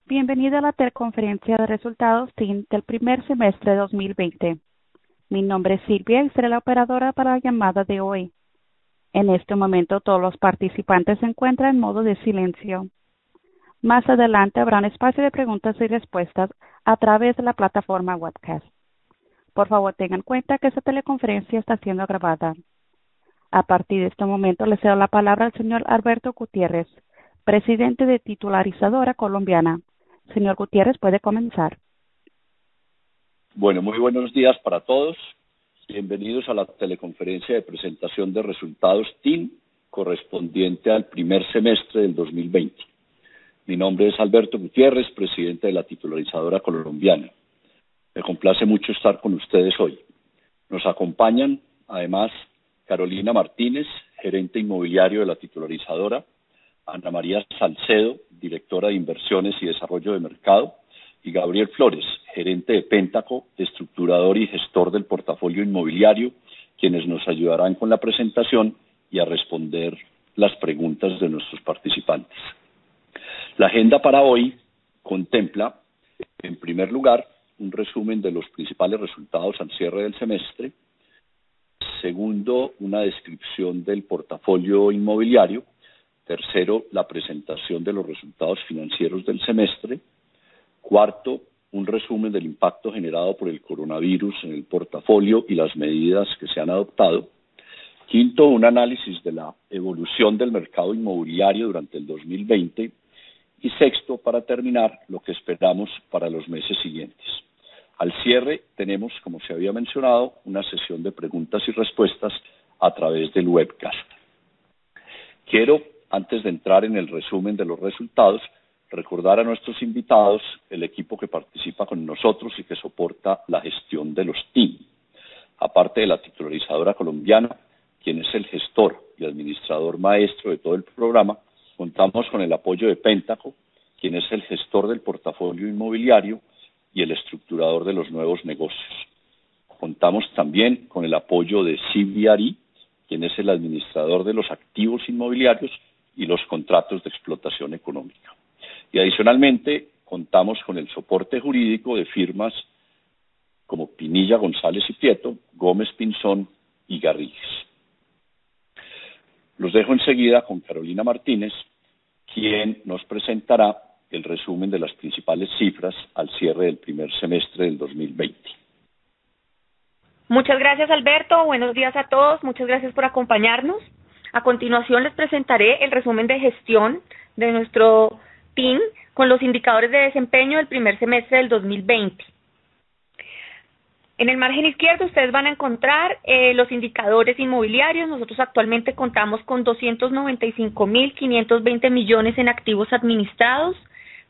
Bienvenido a la teleconferencia de resultados TIN del primer semestre de 2020. Mi nombre es Silvia y seré la operadora para la llamada de hoy. En este momento todos los participantes se encuentran en modo de silencio. Más adelante habrá un espacio de preguntas y respuestas a través de la plataforma webcast. Por favor, tengan en cuenta que esta teleconferencia está siendo grabada. A partir de este momento le cedo la palabra al señor Alberto Gutiérrez, presidente de Titularizadora Colombiana. Señor Gutiérrez, puede comenzar. Bueno, muy buenos días para todos. Bienvenidos a la teleconferencia de presentación de resultados TIN correspondiente al primer semestre del 2020. Mi nombre es Alberto Gutiérrez, presidente de la Titularizadora Colombiana. Me complace mucho estar con ustedes hoy. Nos acompañan, además, Carolina Martínez, gerente inmobiliario de la Titularizadora, Ana María Salcedo, directora de Inversiones y Desarrollo de Mercado, y Gabriel Flores, gerente de Péntaco, estructurador y gestor del portafolio inmobiliario, quienes nos ayudarán con la presentación y a responder las preguntas de nuestros participantes. La agenda para hoy contempla, en primer lugar, un resumen de los principales resultados al cierre del semestre. Segundo, una descripción del portafolio inmobiliario. Tercero, la presentación de los resultados financieros del semestre. Cuarto, un resumen del impacto generado por el coronavirus en el portafolio y las medidas que se han adoptado. Quinto, un análisis de la evolución del mercado inmobiliario durante el 2020. Y sexto, para terminar, lo que esperamos para los meses siguientes. Al cierre tenemos, como se había mencionado, una sesión de preguntas y respuestas a través del webcast. Quiero, antes de entrar en el resumen de los resultados, recordar a nuestros invitados el equipo que participa con nosotros y que soporta la gestión de los TIN. Aparte de la Titularizadora Colombiana, quien es el gestor y administrador maestro de todo el programa, contamos con el apoyo de Péntaco, quien es el gestor del portafolio inmobiliario y el estructurador de los nuevos negocios. Contamos también con el apoyo de CBRE, quien es el administrador de los activos inmobiliarios y los contratos de explotación económica. Y adicionalmente, contamos con el soporte jurídico de firmas como Pinilla, González y Prieto, Gómez Pinzón y Garrigues. Los dejo enseguida con Carolina Martínez, quien nos presentará el resumen de las principales cifras al cierre del primer semestre del 2020. Muchas gracias, Alberto. Buenos días a todos. Muchas gracias por acompañarnos. A continuación les presentaré el resumen de gestión de nuestro TIN con los indicadores de desempeño del primer semestre del 2020. En el margen izquierdo ustedes van a encontrar los indicadores inmobiliarios. Nosotros actualmente contamos con 295.520 millones en activos administrados,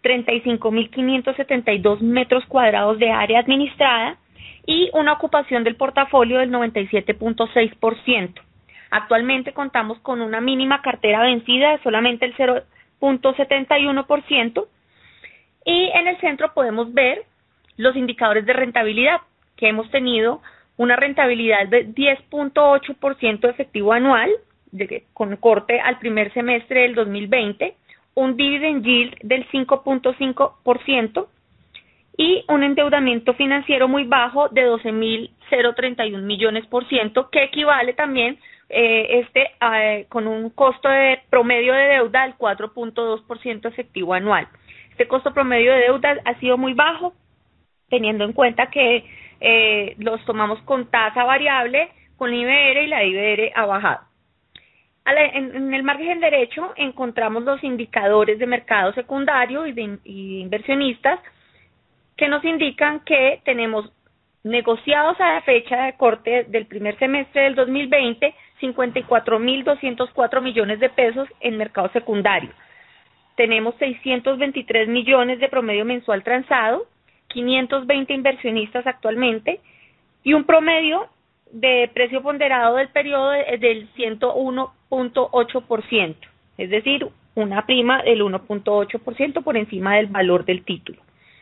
35.572 metros cuadrados de área administrada y una ocupación del portafolio del 97.6%. Actualmente contamos con una mínima cartera vencida de solamente el 0.71% y en el centro podemos ver los indicadores de rentabilidad, que hemos tenido una rentabilidad de 10.8% efectivo anual, con corte al primer semestre del 2020, un dividend yield del 5.5% y un endeudamiento financiero muy bajo de 12.031 millones por ciento, que equivale también con un costo de promedio de deuda del 4.2% efectivo anual. Este costo promedio de deuda ha sido muy bajo, teniendo en cuenta que los tomamos con tasa variable, con la IBR y la IBR ha bajado. En el margen derecho encontramos los indicadores de mercado secundario y de inversionistas que nos indican que tenemos negociados a la fecha de corte del primer semestre del 2020 54.204 millones de pesos en mercado secundario. Tenemos 623 millones de promedio mensual transado, 520 inversionistas actualmente y un promedio de precio ponderado del periodo del 101.8%, es decir, una prima del 1.8% por encima del valor del título.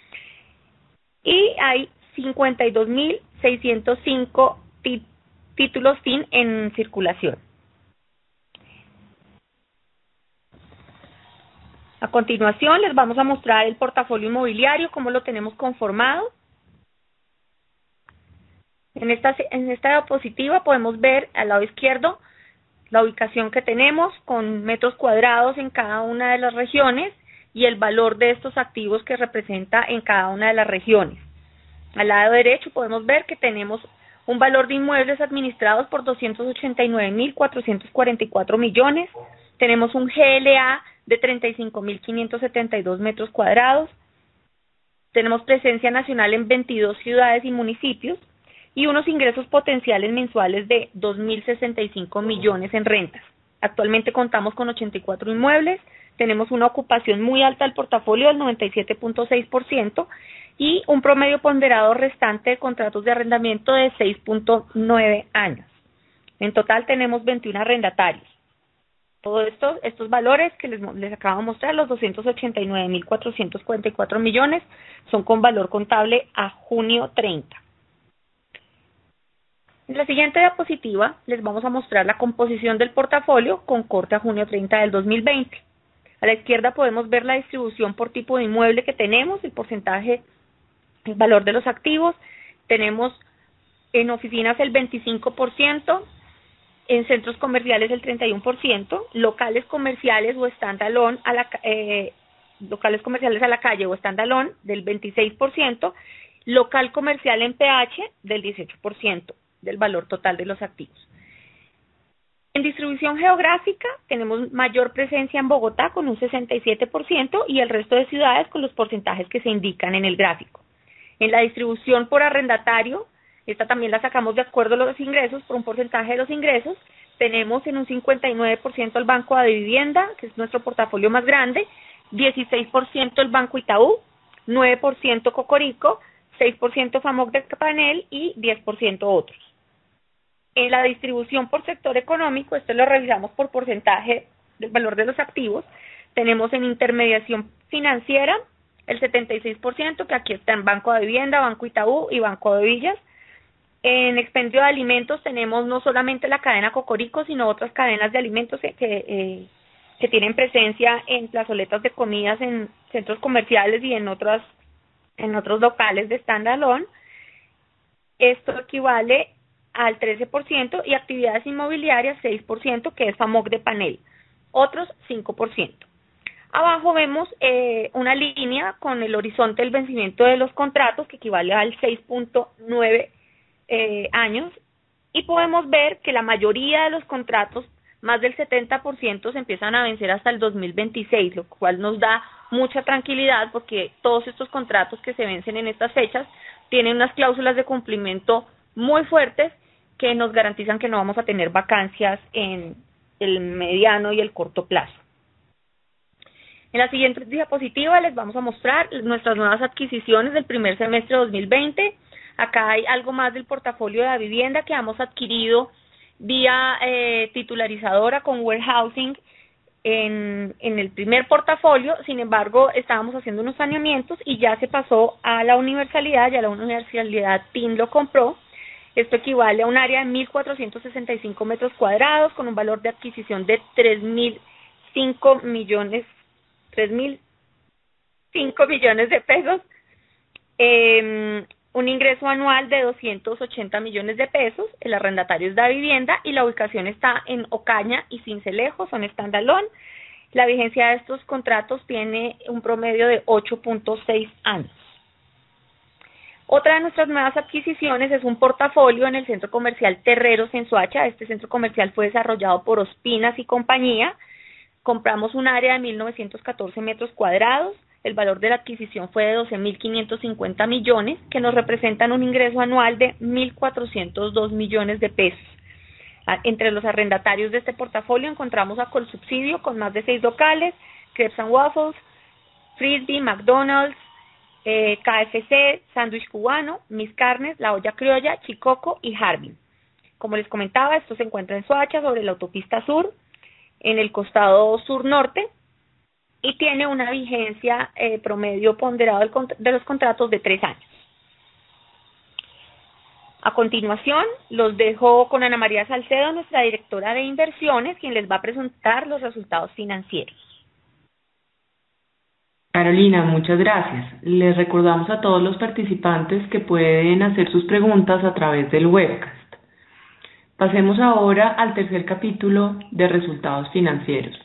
Y hay 52.605 títulos TIN en circulación. A continuación les vamos a mostrar el portafolio inmobiliario, cómo lo tenemos conformado. En esta diapositiva podemos ver al lado izquierdo la ubicación que tenemos con metros cuadrados en cada una de las regiones y el valor de estos activos que representa en cada una de las regiones. Al lado derecho podemos ver que tenemos un valor de inmuebles administrados por 289.444 millones. Tenemos un GLA de 35.572 metros cuadrados. Tenemos presencia nacional en 22 ciudades y municipios y unos ingresos potenciales mensuales de 2.065 millones en rentas. Actualmente contamos con 84 inmuebles, tenemos una ocupación muy alta del portafolio del 97.6% y un promedio ponderado restante de contratos de arrendamiento de 6.9 años. En total tenemos 21 arrendatarios. Todos estos valores que les acabo de mostrar, los 289.444 millones, son con valor contable a junio 30. En la siguiente diapositiva les vamos a mostrar la composición del portafolio con corte a junio 30 del 2020. A la izquierda podemos ver la distribución por tipo de inmueble que tenemos, el porcentaje, el valor de los activos. Tenemos en oficinas el 25%, en centros comerciales el 31%, locales comerciales o standalone locales comerciales a la calle o standalone del 26%, local comercial en PH del 18% del valor total de los activos. En distribución geográfica tenemos mayor presencia en Bogotá con un 67% y el resto de ciudades con los porcentajes que se indican en el gráfico. En la distribución por arrendatario, esta también la sacamos de acuerdo a los ingresos, por un porcentaje de los ingresos, tenemos en un 59% el Banco de Vivienda, que es nuestro portafolio más grande, 16% el Banco Itaú, 9% Cocorico, 6% FAMOC de Panel y 10% otros. En la distribución por sector económico, esto lo revisamos por porcentaje del valor de los activos, tenemos en intermediación financiera el 76%, que aquí está en Banco de Vivienda, Banco Itaú y Banco de Villas. En expendio de alimentos tenemos no solamente la cadena Cocorico, sino otras cadenas de alimentos que tienen presencia en plazoletas de comidas, en centros comerciales y en otros locales de standalone. Esto equivale al 13% y actividades inmobiliarias 6%, que es FAMOC de Panel. Otros 5%. Abajo vemos una línea con el horizonte del vencimiento de los contratos, que equivale al 6.9 años, y podemos ver que la mayoría de los contratos, más del 70%, se empiezan a vencer hasta el 2026, lo cual nos da mucha tranquilidad porque todos estos contratos que se vencen en estas fechas tienen unas cláusulas de cumplimiento muy fuertes que nos garantizan que no vamos a tener vacancias en el mediano y el corto plazo. En la siguiente diapositiva les vamos a mostrar nuestras nuevas adquisiciones del primer semestre de 2020. Acá hay algo más del portafolio de la vivienda que hemos adquirido vía titularizadora con warehousing en el primer portafolio. Sin embargo, estábamos haciendo unos saneamientos y ya se pasó a la universalidad, ya la universalidad TIN lo compró. Esto equivale a un área de 1.465 metros cuadrados con un valor de adquisición de 3.005 millones de pesos. Un ingreso anual de 280 millones de pesos, el arrendatario es Da Vivienda y la ubicación está en Ocaña y Sincelejo, son standalone. La vigencia de estos contratos tiene un promedio de 8.6 años. Otra de nuestras nuevas adquisiciones es un portafolio en el centro comercial Terreros en Soacha. Este centro comercial fue desarrollado por Ospinas y compañía. Compramos un área de 1.914 metros cuadrados. El valor de la adquisición fue de 12.550 millones, que nos representan un ingreso anual de 1.402 millones de pesos. Entre los arrendatarios de este portafolio encontramos a Colsubsidio con más de 6 locales, Crepes and Waffles, Frisbee, McDonald's, KFC, Sándwich Cubano, Mis Carnes, La Olla Criolla, Chicoco y Harbin. Como les comentaba, esto se encuentra en Soacha, sobre la autopista sur, en el costado sur-norte, y tiene una vigencia promedio ponderado de los contratos de 3 años. A continuación, los dejo con Ana María Salcedo, nuestra directora de inversiones, quien les va a presentar los resultados financieros. Carolina, muchas gracias. Les recordamos a todos los participantes que pueden hacer sus preguntas a través del webcast. Pasemos ahora al tercer capítulo de resultados financieros.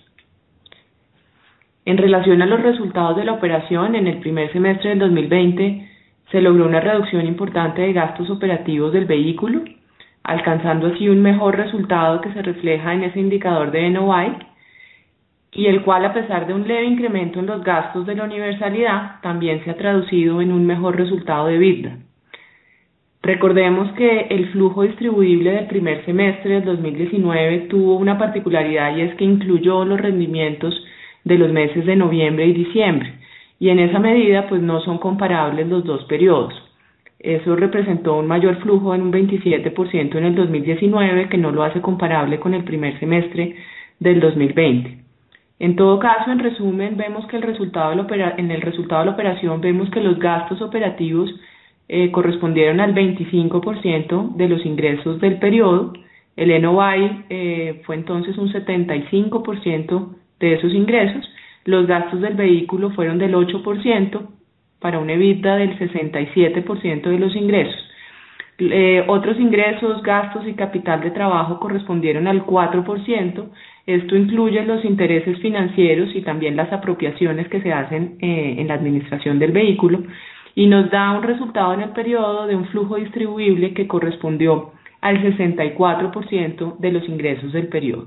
En relación a los resultados de la operación, en el primer semestre del 2020 se logró una reducción importante de gastos operativos del vehículo, alcanzando así un mejor resultado que se refleja en ese indicador de NOI, y el cual, a pesar de un leve incremento en los gastos de la universalidad, también se ha traducido en un mejor resultado de EBITDA. Recordemos que el flujo distribuible del primer semestre del 2019 tuvo una particularidad, y es que incluyó los rendimientos de los meses de noviembre y diciembre, y en esa medida pues no son comparables los dos periodos. Eso representó un mayor flujo en un 27% en el 2019, que no lo hace comparable con el primer semestre del 2020. En todo caso, en resumen, vemos que en el resultado de la operación vemos que los gastos operativos correspondieron al 25% de los ingresos del periodo. El NOI fue entonces un 75% de esos ingresos. Los gastos del vehículo fueron del 8%, para un EBITDA del 67% de los ingresos. Otros ingresos, gastos y capital de trabajo correspondieron al 4%. Esto incluye los intereses financieros y también las apropiaciones que se hacen en la administración del vehículo, y nos da un resultado en el periodo de un flujo distribuible que correspondió al 64% de los ingresos del periodo.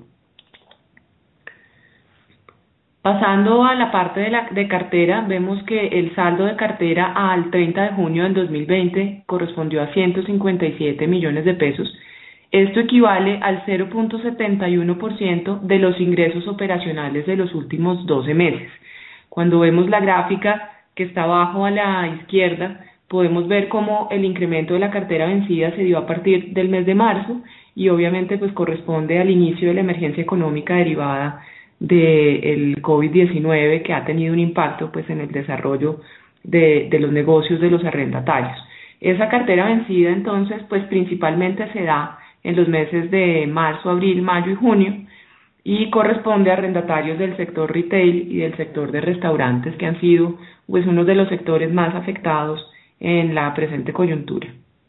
Pasando a la parte de cartera, vemos que el saldo de cartera al 30 de junio del 2020 correspondió a 157 millones de pesos. Esto equivale al 0.71% de los ingresos operacionales de los últimos 12 meses. Cuando vemos la gráfica que está abajo a la izquierda, podemos ver cómo el incremento de la cartera vencida se dio a partir del mes de marzo, y obviamente pues corresponde al inicio de la emergencia económica derivada del COVID-19, que ha tenido un impacto pues en el desarrollo de los negocios de los arrendatarios. Esa cartera vencida entonces pues principalmente se da en los meses de marzo, abril, mayo y junio, y corresponde a arrendatarios del sector retail y del sector de restaurantes, que han sido pues uno de los sectores más afectados en la presente coyuntura.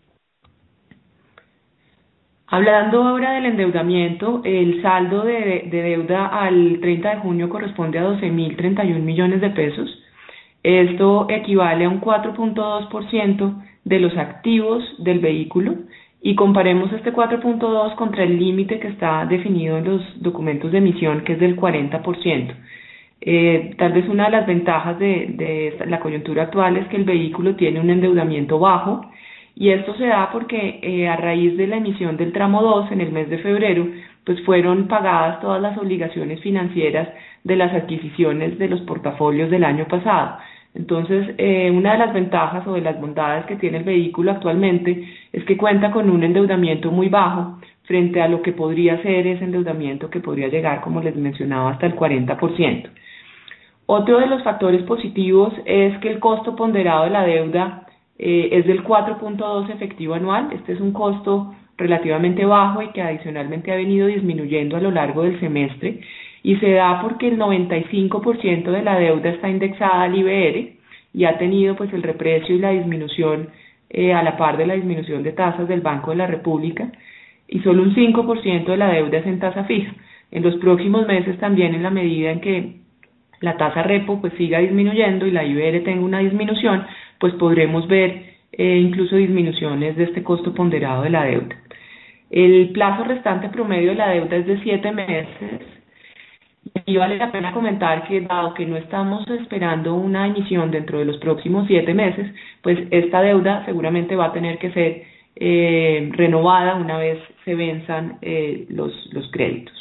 Hablando ahora del endeudamiento, el saldo de deuda al 30 de junio corresponde a 12.031 millones de pesos. Esto equivale a un 4.2% de los activos del vehículo, y comparemos este 4.2 contra el límite que está definido en los documentos de emisión, que es del 40%. Tal vez una de las ventajas de la coyuntura actual es que el vehículo tiene un endeudamiento bajo, y esto se da porque a raíz de la emisión del tramo 2 en el mes de febrero, pues fueron pagadas todas las obligaciones financieras de las adquisiciones de los portafolios del año pasado. Entonces, una de las ventajas o de las bondades que tiene el vehículo actualmente es que cuenta con un endeudamiento muy bajo frente a lo que podría ser ese endeudamiento, que podría llegar, como les mencionaba, hasta el 40%. Otro de los factores positivos es que el costo ponderado de la deuda es del 4.2 efectivo anual. Este es un costo relativamente bajo y que adicionalmente ha venido disminuyendo a lo largo del semestre, y se da porque el 95% de la deuda está indexada al IBR y ha tenido pues el reprecio y la disminución a la par de la disminución de tasas del Banco de la República, y solo un 5% de la deuda es en tasa fija. En los próximos meses también, en la medida en que la tasa repo pues siga disminuyendo y la IBR tenga una disminución, pues podremos ver incluso disminuciones de este costo ponderado de la deuda. El plazo restante promedio de la deuda es de 7 meses. Y vale la pena comentar que, dado que no estamos esperando una emisión dentro de los próximos 7 meses, pues esta deuda seguramente va a tener que ser renovada una vez se venzan los créditos.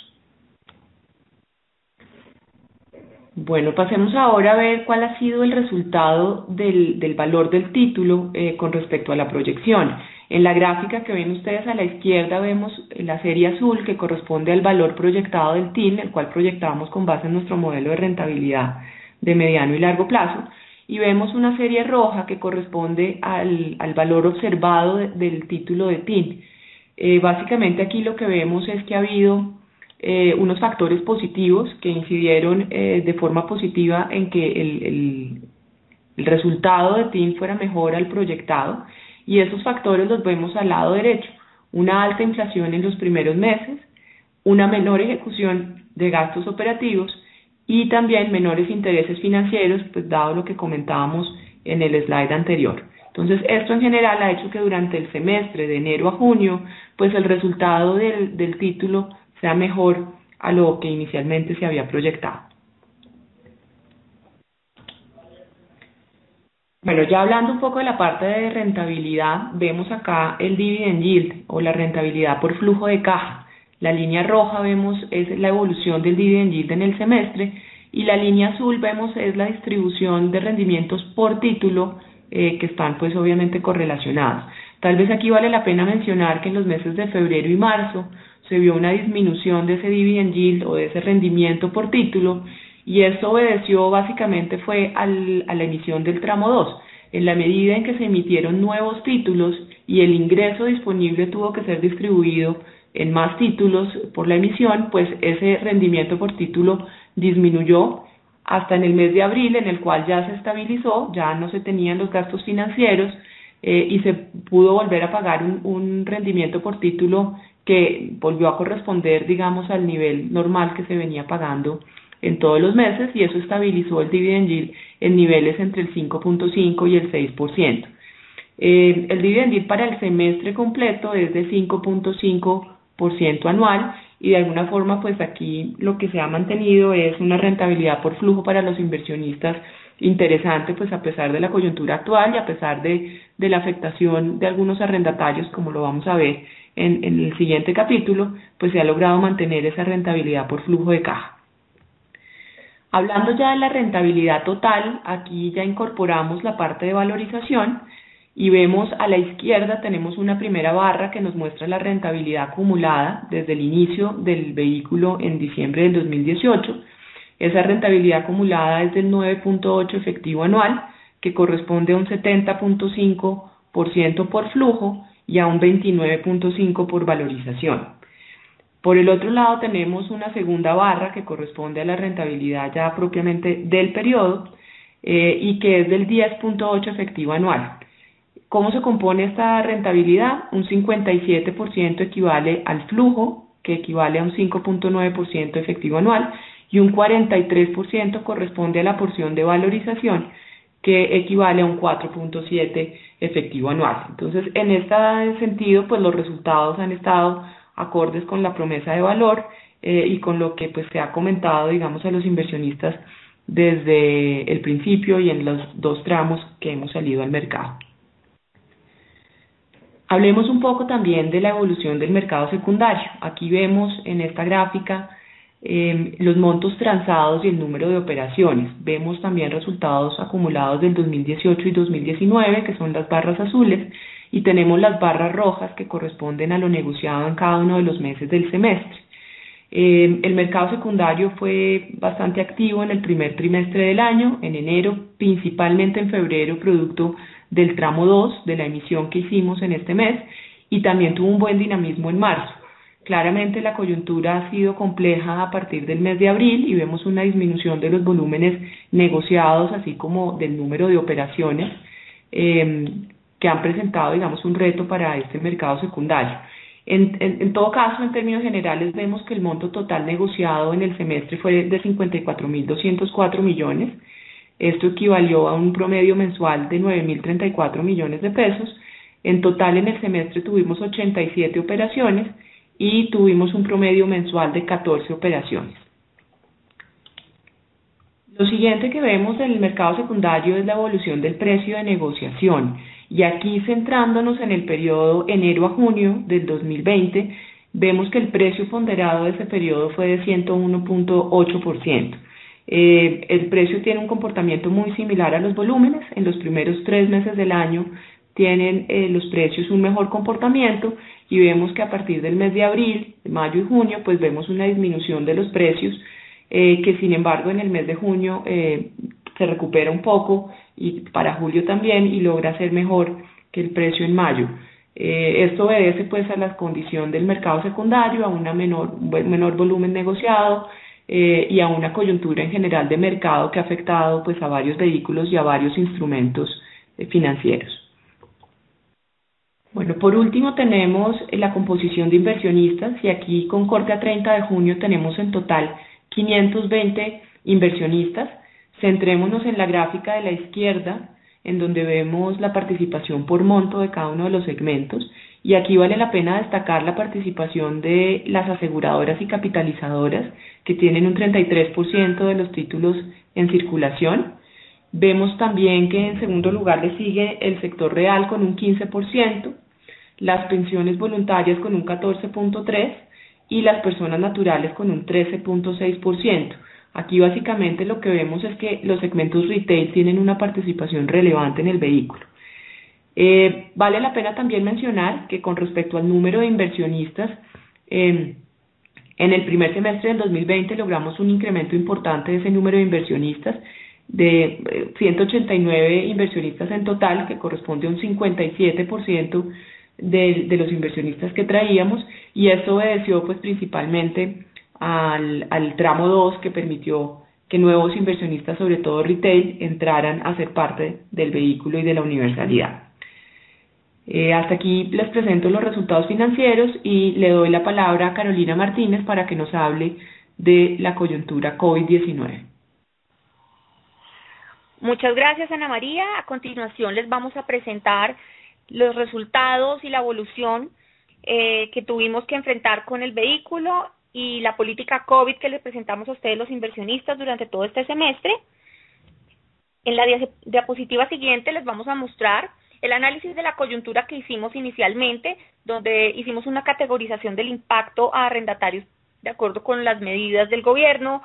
Bueno, pasemos ahora a ver cuál ha sido el resultado del valor del título con respecto a la proyección. En la gráfica que ven ustedes a la izquierda vemos la serie azul, que corresponde al valor proyectado del TIN, el cual proyectamos con base en nuestro modelo de rentabilidad de mediano y largo plazo, y vemos una serie roja que corresponde al valor observado del título de TIN. Básicamente aquí lo que vemos es que ha habido unos factores positivos que incidieron de forma positiva en que el resultado de TIN fuera mejor al proyectado, y esos factores los vemos al lado derecho: una alta inflación en los primeros meses, una menor ejecución de gastos operativos y también menores intereses financieros, pues dado lo que comentábamos en el slide anterior. Entonces, esto en general ha hecho que durante el semestre de enero a junio, pues el resultado del título sea mejor a lo que inicialmente se había proyectado. Bueno, ya hablando un poco de la parte de rentabilidad, vemos acá el dividend yield o la rentabilidad por flujo de caja. La línea roja vemos es la evolución del dividend yield en el semestre, y la línea azul vemos es la distribución de rendimientos por título que están pues obviamente correlacionados. Tal vez aquí vale la pena mencionar que en los meses de febrero y marzo se vio una disminución de ese dividend yield o de ese rendimiento por título, y esto obedeció básicamente fue a la emisión del tramo 2. En la medida en que se emitieron nuevos títulos y el ingreso disponible tuvo que ser distribuido en más títulos por la emisión, pues ese rendimiento por título disminuyó hasta en el mes de abril, en el cual ya se estabilizó, ya no se tenían los gastos financieros y se pudo volver a pagar un rendimiento por título que volvió a corresponder, digamos, al nivel normal que se venía pagando en todos los meses, y eso estabilizó el dividend yield en niveles entre el 5.5 y el 6%. El dividend yield para el semestre completo es de 5.5% anual, y de alguna forma pues aquí lo que se ha mantenido es una rentabilidad por flujo para los inversionistas interesante, pues a pesar de la coyuntura actual y a pesar de la afectación de algunos arrendatarios, como lo vamos a ver en el siguiente capítulo, pues se ha logrado mantener esa rentabilidad por flujo de caja. Hablando ya de la rentabilidad total, aquí ya incorporamos la parte de valorización y vemos a la izquierda tenemos una primera barra que nos muestra la rentabilidad acumulada desde el inicio del vehículo en diciembre del 2018. Esa rentabilidad acumulada es del 9.8 efectivo anual, que corresponde a un 70.5% por flujo y a un 29.5% por valorización. Por el otro lado tenemos una segunda barra que corresponde a la rentabilidad ya propiamente del periodo y que es del 10.8 efectivo anual. ¿Cómo se compone esta rentabilidad? Un 57% equivale al flujo, que equivale a un 5.9% efectivo anual, y un 43% corresponde a la porción de valorización, que equivale a un 4.7% efectivo anual. Entonces, en este sentido, pues los resultados han estado acordes con la promesa de valor y con lo que pues se ha comentado, digamos, a los inversionistas desde el principio y en los dos tramos que hemos salido al mercado. Hablemos un poco también de la evolución del mercado secundario. Aquí vemos en esta gráfica los montos transados y el número de operaciones. Vemos también resultados acumulados del 2018 y 2019, que son las barras azules, y tenemos las barras rojas que corresponden a lo negociado en cada uno de los meses del semestre. El mercado secundario fue bastante activo en el primer trimestre del año, en enero, principalmente en febrero, producto del tramo 2 de la emisión que hicimos en este mes, y también tuvo un buen dinamismo en marzo. Claramente la coyuntura ha sido compleja a partir del mes de abril y vemos una disminución de los volúmenes negociados, así como del número de operaciones que han presentado, digamos, un reto para este mercado secundario. En todo caso, en términos generales, vemos que el monto total negociado en el semestre fue de 54.204 millones. Esto equivalió a un promedio mensual de 9.034 millones de pesos. En total, en el semestre tuvimos 87 operaciones y tuvimos un promedio mensual de 14 operaciones. Lo siguiente que vemos en el mercado secundario es la evolución del precio de negociación. Y aquí, centrándonos en el periodo enero a junio del 2020, vemos que el precio ponderado de ese periodo fue de 101.8%. El precio tiene un comportamiento muy similar a los volúmenes. En los primeros 3 meses del año tienen los precios un mejor comportamiento, y vemos que a partir del mes de abril, mayo y junio, pues vemos una disminución de los precios, que sin embargo en el mes de junio se recupera un poco, y para julio también, y logra ser mejor que el precio en mayo. Esto obedece pues a la condición del mercado secundario, a un menor volumen negociado y a una coyuntura en general de mercado que ha afectado pues a varios vehículos y a varios instrumentos financieros. Bueno, por último tenemos la composición de inversionistas y aquí con corte a 30 de junio tenemos en total 520 inversionistas. Centrémonos en la gráfica de la izquierda, en donde vemos la participación por monto de cada uno de los segmentos, y aquí vale la pena destacar la participación de las aseguradoras y capitalizadoras, que tienen un 33% de los títulos en circulación. Vemos también que en segundo lugar le sigue el sector real con un 15%, las pensiones voluntarias con un 14.3% y las personas naturales con un 13.6%. Aquí básicamente lo que vemos es que los segmentos retail tienen una participación relevante en el vehículo. Vale la pena también mencionar que con respecto al número de inversionistas, en el primer semestre del 2020 logramos un incremento importante de ese número de inversionistas, de 189 inversionistas en total, que corresponde a un 57% de los inversionistas que traíamos, y esto obedeció pues principalmente al tramo 2 que permitió que nuevos inversionistas, sobre todo retail, entraran a ser parte del vehículo y de la universalidad. Hasta aquí les presento los resultados financieros y le doy la palabra a Carolina Martínez para que nos hable de la coyuntura COVID-19. Muchas gracias, Ana María. A continuación les vamos a presentar los resultados y la evolución que tuvimos que enfrentar con el vehículo y la política COVID que les presentamos a ustedes los inversionistas durante todo este semestre. En la diapositiva siguiente les vamos a mostrar el análisis de la coyuntura que hicimos inicialmente, donde hicimos una categorización del impacto a arrendatarios de acuerdo con las medidas del gobierno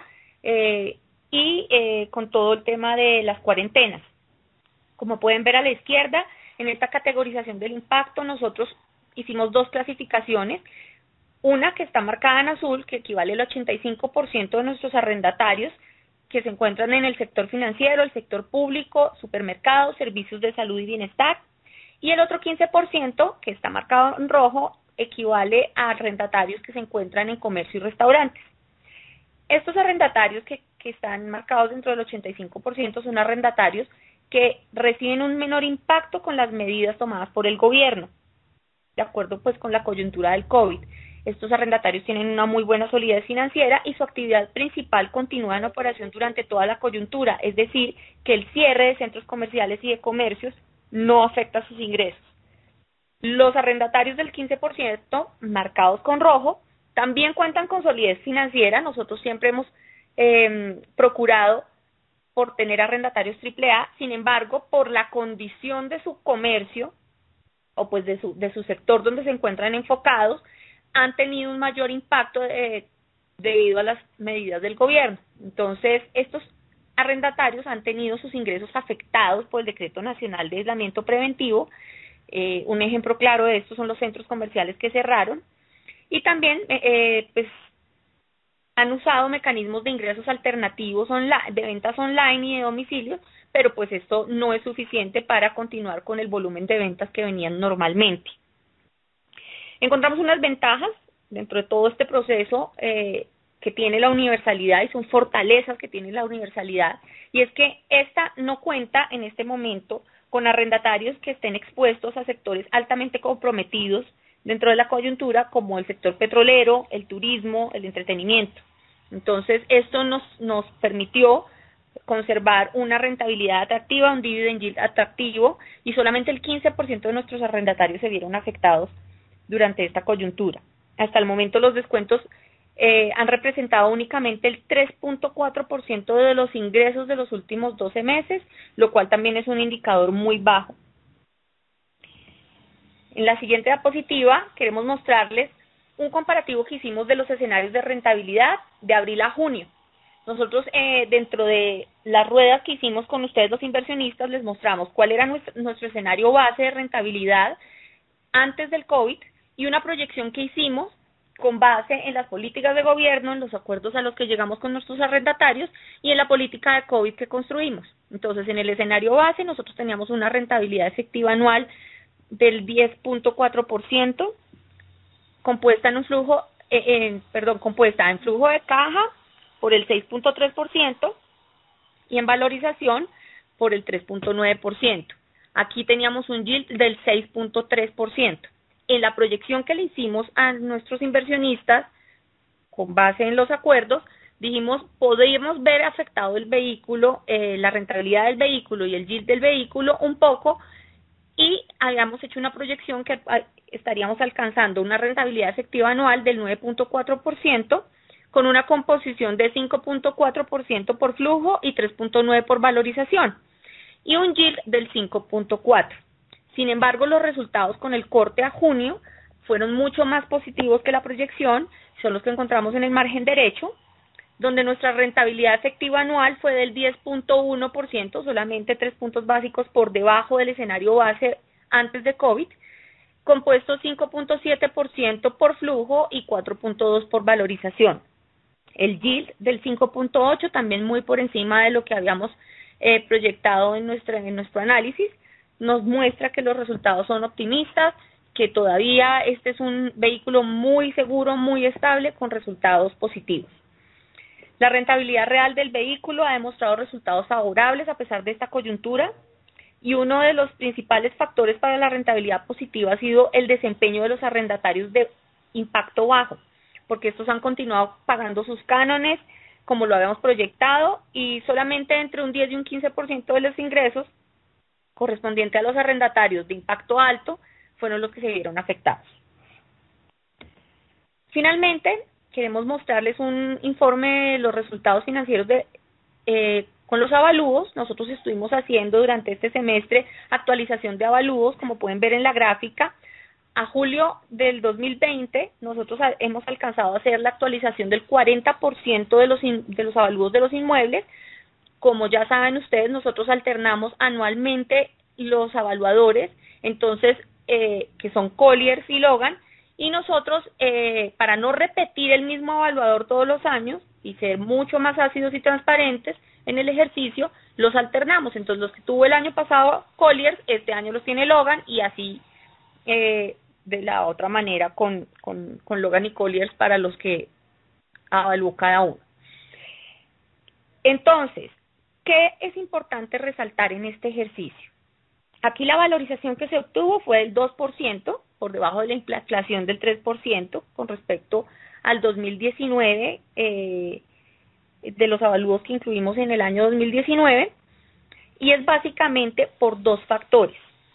y con todo el tema de las cuarentenas. Como pueden ver a la izquierda, en esta categorización del impacto nosotros hicimos dos clasificaciones. Una que está marcada en azul, que equivale al 85% de nuestros arrendatarios que se encuentran en el sector financiero, el sector público, supermercados, servicios de salud y bienestar. Y el otro 15%, que está marcado en rojo, equivale a arrendatarios que se encuentran en comercio y restaurantes. Estos arrendatarios que están marcados dentro del 85% son arrendatarios que reciben un menor impacto con las medidas tomadas por el gobierno, de acuerdo pues con la coyuntura del COVID. Estos arrendatarios tienen una muy buena solidez financiera y su actividad principal continúa en operación durante toda la coyuntura, es decir, que el cierre de centros comerciales y de comercios no afecta sus ingresos. Los arrendatarios del 15%, marcados con rojo, también cuentan con solidez financiera. Nosotros siempre hemos procurado por tener arrendatarios AAA, sin embargo, por la condición de su comercio o pues de su sector donde se encuentran enfocados, han tenido un mayor impacto debido a las medidas del gobierno. Entonces, estos arrendatarios han tenido sus ingresos afectados por el Decreto Nacional de Aislamiento Preventivo. Un ejemplo claro de esto son los centros comerciales que cerraron y también pues han usado mecanismos de ingresos alternativos de ventas online y de domicilio, pero pues esto no es suficiente para continuar con el volumen de ventas que venían normalmente. Encontramos unas ventajas dentro de todo este proceso que tiene la universalidad y son fortalezas que tiene la universalidad, y es que esta no cuenta en este momento con arrendatarios que estén expuestos a sectores altamente comprometidos dentro de la coyuntura, como el sector petrolero, el turismo, el entretenimiento. Entonces, esto nos permitió conservar una rentabilidad atractiva, un dividend yield atractivo, y solamente el 15% de nuestros arrendatarios se vieron afectados durante esta coyuntura. Hasta el momento los descuentos han representado únicamente el 3.4% de los ingresos de los últimos 12 meses, lo cual también es un indicador muy bajo. En la siguiente diapositiva queremos mostrarles un comparativo que hicimos de los escenarios de rentabilidad de abril a junio. Nosotros dentro de las ruedas que hicimos con ustedes los inversionistas les mostramos cuál era nuestro escenario base de rentabilidad antes del COVID y una proyección que hicimos con base en las políticas de gobierno, en los acuerdos a los que llegamos con nuestros arrendatarios y en la política de COVID que construimos. Entonces, en el escenario base nosotros teníamos una rentabilidad efectiva anual del 10.4%, compuesta en flujo de caja por el 6.3% y en valorización por el 3.9%. Aquí teníamos un yield del 6.3%. En la proyección que le hicimos a nuestros inversionistas, con base en los acuerdos, dijimos, podríamos ver afectado el vehículo, la rentabilidad del vehículo y el yield del vehículo un poco, y habíamos hecho una proyección que estaríamos alcanzando una rentabilidad efectiva anual del 9.4%, con una composición de 5.4% por flujo y 3.9% por valorización, y un yield del 5.4%. Sin embargo, los resultados con el corte a junio fueron mucho más positivos que la proyección, son los que encontramos en el margen derecho, donde nuestra rentabilidad efectiva anual fue del 10.1%, solamente 3 puntos básicos por debajo del escenario base antes de COVID, compuesto 5.7% por flujo y 4.2% por valorización. El yield del 5.8% también muy por encima de lo que habíamos proyectado en nuestro análisis, nos muestra que los resultados son optimistas, que todavía este es un vehículo muy seguro, muy estable, con resultados positivos. La rentabilidad real del vehículo ha demostrado resultados favorables a pesar de esta coyuntura, y uno de los principales factores para la rentabilidad positiva ha sido el desempeño de los arrendatarios de impacto bajo, porque estos han continuado pagando sus cánones como lo habíamos proyectado, y solamente entre un 10 y un 15% de los ingresos correspondiente a los arrendatarios de impacto alto fueron los que se vieron afectados. Finalmente, queremos mostrarles un informe de los resultados financieros con los avalúos. Nosotros estuvimos haciendo durante este semestre actualización de avalúos, como pueden ver en la gráfica. A julio del 2020, nosotros hemos alcanzado a hacer la actualización del 40% de los avalúos de los inmuebles. Como ya saben ustedes, nosotros alternamos anualmente los evaluadores, entonces, que son Colliers y Logan, y nosotros, para no repetir el mismo evaluador todos los años y ser mucho más ácidos y transparentes en el ejercicio, los alternamos. Entonces, los que tuvo el año pasado Colliers, este año los tiene Logan, y así de la otra manera con Logan y Colliers para los que evaluó cada uno. Entonces, ¿qué es importante resaltar en este ejercicio? Aquí la valorización que se obtuvo fue del 2%, por debajo de la inflación del 3% con respecto al 2019, de los avalúos que incluimos en el año 2019, y es básicamente por dos factores.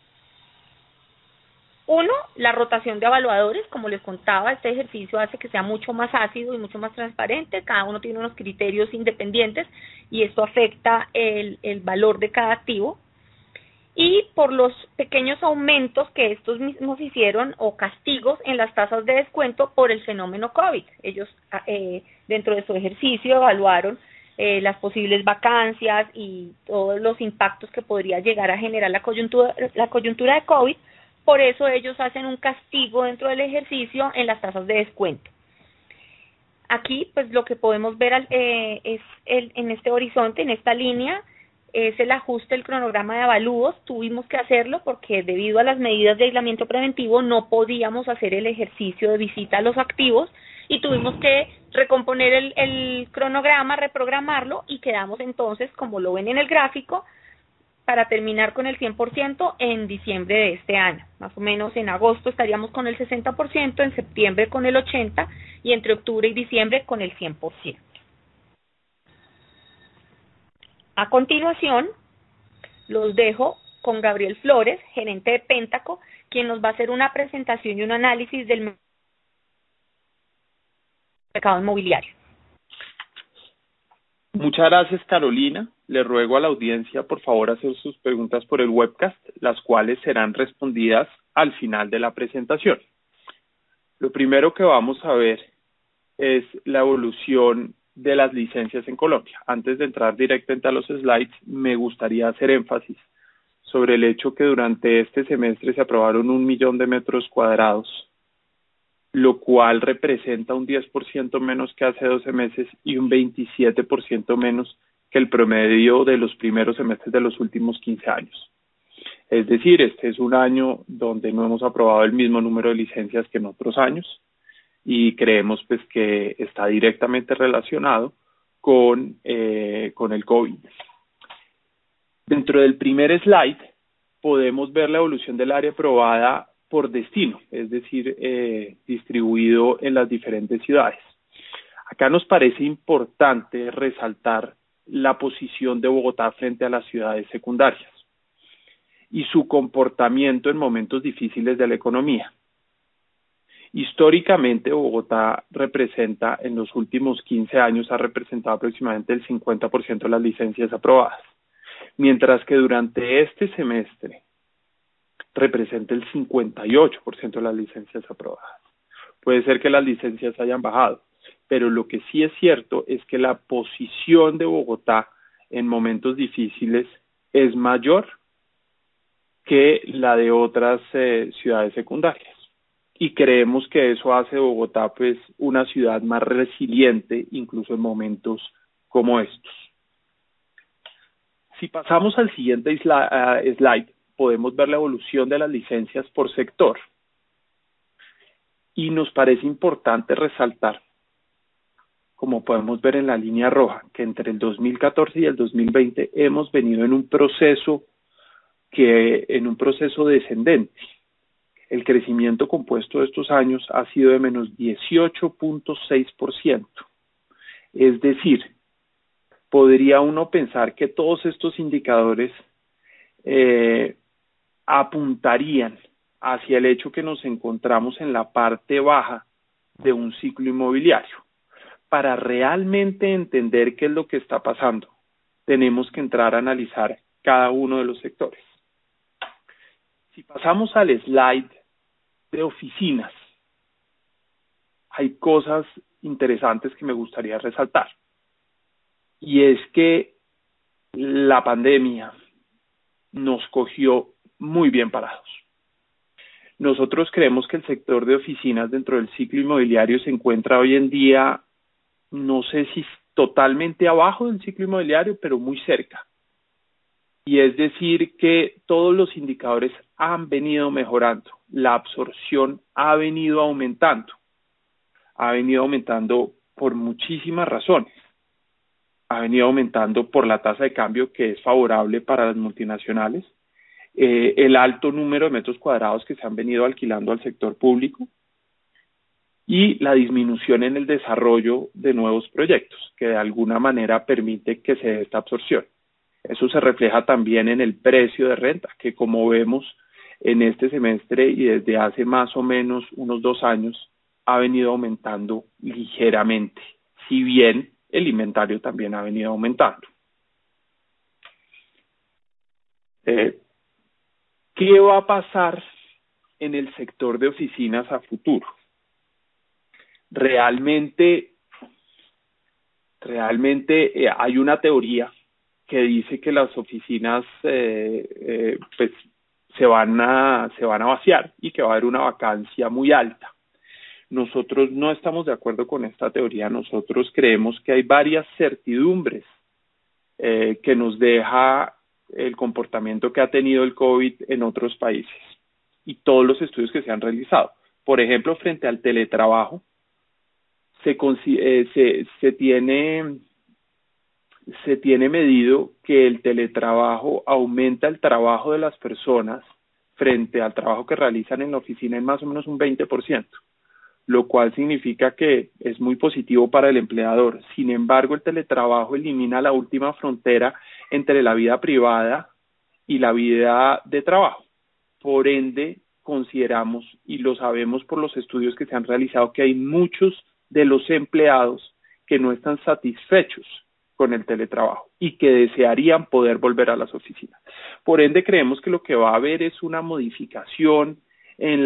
Uno, la rotación de evaluadores. Como les contaba, este ejercicio hace que sea mucho más ácido y mucho más transparente, cada uno tiene unos criterios independientes y esto afecta el valor de cada activo. Y por los pequeños aumentos que estos mismos hicieron o castigos en las tasas de descuento por el fenómeno COVID. Ellos dentro de su ejercicio evaluaron las posibles vacancias y todos los impactos que podría llegar a generar la coyuntura de COVID. Por eso ellos hacen un castigo dentro del ejercicio en las tasas de descuento. Aquí, pues lo que podemos ver en este horizonte, en esta línea, es el ajuste del cronograma de avalúos. Tuvimos que hacerlo porque debido a las medidas de aislamiento preventivo no podíamos hacer el ejercicio de visita a los activos y tuvimos que recomponer el cronograma, reprogramarlo, y quedamos entonces, como lo ven en el gráfico, para terminar con el 100% en diciembre de este año. Más o menos en agosto estaríamos con el 60%, en septiembre con el 80% y entre octubre y diciembre con el 100%. A continuación, los dejo con Gabriel Flores, gerente de Péntaco, quien nos va a hacer una presentación y un análisis del mercado inmobiliario. Muchas gracias, Carolina. Le ruego a la audiencia, por favor, hacer sus preguntas por el webcast, las cuales serán respondidas al final de la presentación. Lo primero que vamos a ver es la evolución de las licencias en Colombia. Antes de entrar directamente a los slides, me gustaría hacer énfasis sobre el hecho que durante este semestre se aprobaron 1 millón de metros cuadrados, lo cual representa un 10% menos que hace 12 meses y un 27% menos que el promedio de los primeros semestres de los últimos 15 años. Es decir, este es un año donde no hemos aprobado el mismo número de licencias que en otros años y creemos pues que está directamente relacionado con el COVID. Dentro del primer slide podemos ver la evolución del área aprobada por destino, es decir, distribuido en las diferentes ciudades. Acá nos parece importante resaltar la posición de Bogotá frente a las ciudades secundarias y su comportamiento en momentos difíciles de la economía. Históricamente, Bogotá representa, en los últimos 15 años, ha representado aproximadamente el 50% de las licencias aprobadas, mientras que durante este semestre representa el 58% de las licencias aprobadas. Puede ser que las licencias hayan bajado, pero lo que sí es cierto es que la posición de Bogotá en momentos difíciles es mayor que la de otras ciudades secundarias. Y creemos que eso hace de Bogotá pues una ciudad más resiliente, incluso en momentos como estos. Si pasamos al siguiente slide, podemos ver la evolución de las licencias por sector. Y nos parece importante resaltar, como podemos ver en la línea roja, que entre el 2014 y el 2020 hemos venido en un proceso descendente. El crecimiento compuesto de estos años ha sido de menos 18.6%. Es decir, podría uno pensar que todos estos indicadores apuntarían hacia el hecho que nos encontramos en la parte baja de un ciclo inmobiliario. Para realmente entender qué es lo que está pasando, tenemos que entrar a analizar cada uno de los sectores. Si pasamos al slide de oficinas, hay cosas interesantes que me gustaría resaltar. Y es que la pandemia nos cogió muy bien parados. Nosotros creemos que el sector de oficinas dentro del ciclo inmobiliario se encuentra hoy en día, no sé si totalmente abajo del ciclo inmobiliario, pero muy cerca. Y es decir que todos los indicadores han venido mejorando, la absorción ha venido aumentando por muchísimas razones. Ha venido aumentando por la tasa de cambio que es favorable para las multinacionales, el alto número de metros cuadrados que se han venido alquilando al sector público y la disminución en el desarrollo de nuevos proyectos, que de alguna manera permite que se dé esta absorción. Eso se refleja también en el precio de renta, que como vemos en este semestre y desde hace más o menos unos 2 años ha venido aumentando ligeramente, si bien el inventario también ha venido aumentando. ¿Qué va a pasar en el sector de oficinas a futuro? Realmente hay una teoría que dice que las oficinas pues se van a vaciar y que va a haber una vacancia muy alta. Nosotros no estamos de acuerdo con esta teoría. Nosotros creemos que hay varias certidumbres que nos deja el comportamiento que ha tenido el COVID en otros países y todos los estudios que se han realizado. Por ejemplo, frente al teletrabajo, se tiene medido que el teletrabajo aumenta el trabajo de las personas frente al trabajo que realizan en la oficina en más o menos un 20%, lo cual significa que es muy positivo para el empleador. Sin embargo, el teletrabajo elimina la última frontera entre la vida privada y la vida de trabajo. Por ende, consideramos y lo sabemos por los estudios que se han realizado que hay muchos de los empleados que no están satisfechos con el teletrabajo y que desearían poder volver a las oficinas. Por ende, creemos que lo que va a haber es una modificación en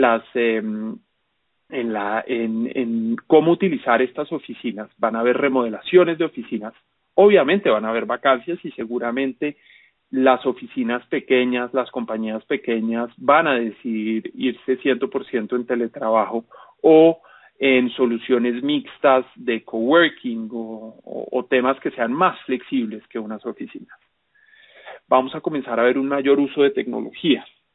cómo utilizar estas oficinas. Van a haber remodelaciones de oficinas, obviamente van a haber vacancias y seguramente las oficinas pequeñas, las compañías pequeñas van a decidir irse 100% en teletrabajo o en soluciones mixtas de coworking o temas que sean más flexibles que unas oficinas. Vamos a comenzar a ver un mayor uso de tecnología.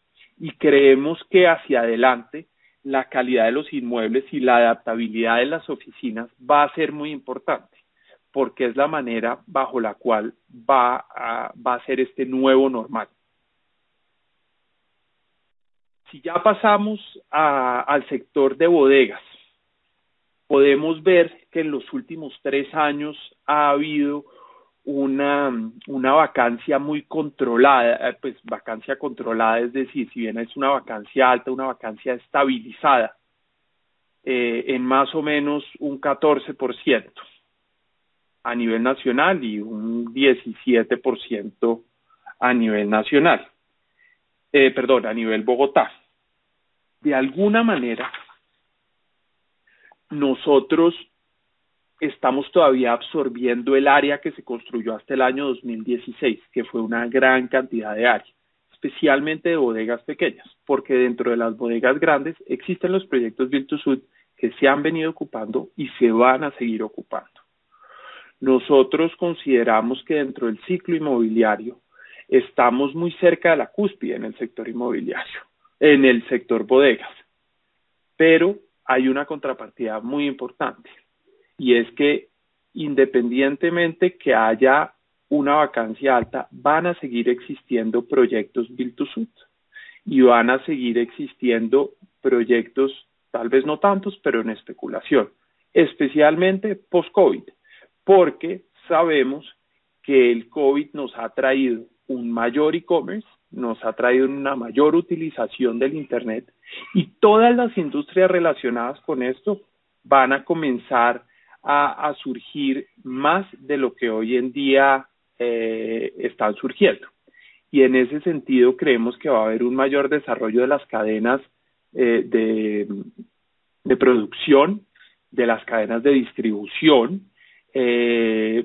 y creemos que hacia adelante la calidad de los inmuebles y la adaptabilidad de las oficinas va a ser muy importante, porque es la manera bajo la cual va a ser este nuevo normal. Si ya pasamos al sector de bodegas, podemos ver que en los últimos 3 años ha habido una vacancia muy controlada, pues vacancia controlada, es decir, si bien es una vacancia alta, una vacancia estabilizada, en más o menos un 14% a nivel nacional y un 17% a nivel nacional, a nivel Bogotá. De alguna manera, nosotros estamos todavía absorbiendo el área que se construyó hasta el año 2016, que fue una gran cantidad de área, especialmente de bodegas pequeñas, porque dentro de las bodegas grandes existen los proyectos Build to Suit que se han venido ocupando y se van a seguir ocupando. Nosotros consideramos que dentro del ciclo inmobiliario estamos muy cerca de la cúspide en el sector inmobiliario, en el sector bodegas, pero hay una contrapartida muy importante, y es que independientemente que haya una vacancia alta, van a seguir existiendo proyectos Build to Suit y van a seguir existiendo proyectos, tal vez no tantos, pero en especulación, especialmente post-COVID, porque sabemos que el COVID nos ha traído un mayor e-commerce, nos ha traído una mayor utilización del Internet, y todas las industrias relacionadas con esto van a comenzar a surgir más de lo que hoy en día están surgiendo. Y en ese sentido creemos que va a haber un mayor desarrollo de las cadenas de producción, de las cadenas de distribución, de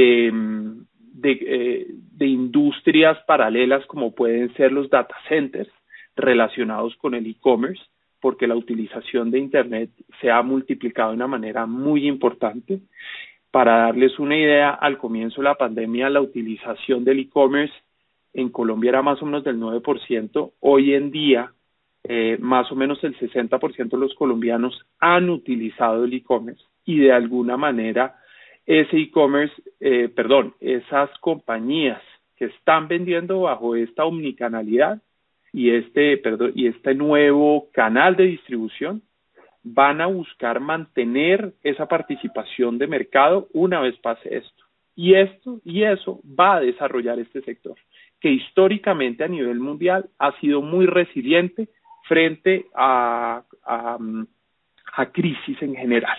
industrias paralelas como pueden ser los data centers relacionados con el e-commerce, porque la utilización de Internet se ha multiplicado de una manera muy importante. Para darles una idea, al comienzo de la pandemia la utilización del e-commerce en Colombia era más o menos del 9%, hoy en día más o menos el 60% de los colombianos han utilizado el e-commerce, y de alguna manera ese e-commerce, esas compañías que están vendiendo bajo esta omnicanalidad y este nuevo canal de distribución van a buscar mantener esa participación de mercado una vez pase esto. Y eso va a desarrollar este sector, que históricamente a nivel mundial ha sido muy resiliente frente a crisis en general.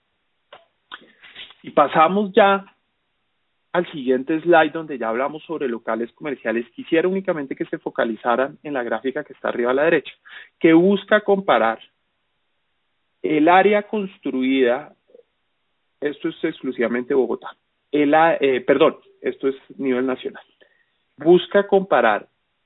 Y pasamos ya al siguiente slide, donde ya hablamos sobre locales comerciales. Quisiera únicamente que se focalizaran en la gráfica que está arriba a la derecha, que busca comparar el área construida, esto es exclusivamente Bogotá, esto es nivel nacional, busca comparar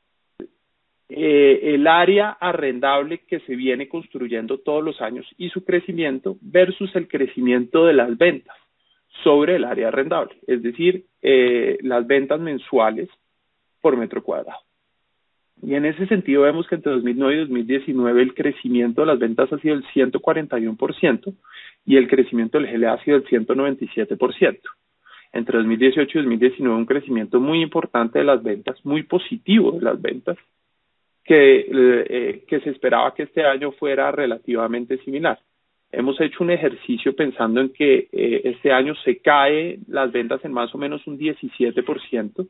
el área arrendable que se viene construyendo todos los años y su crecimiento versus el crecimiento de las ventas sobre el área arrendable, es decir, las ventas mensuales por metro cuadrado. Y en ese sentido vemos que entre 2009 y 2019 el crecimiento de las ventas ha sido el 141% y el crecimiento del GLA ha sido el 197%. Entre 2018 y 2019 un crecimiento muy importante de las ventas, muy positivo de las ventas, que se esperaba que este año fuera relativamente similar. Hemos hecho un ejercicio pensando en que este año se cae las ventas en más o menos un 17%,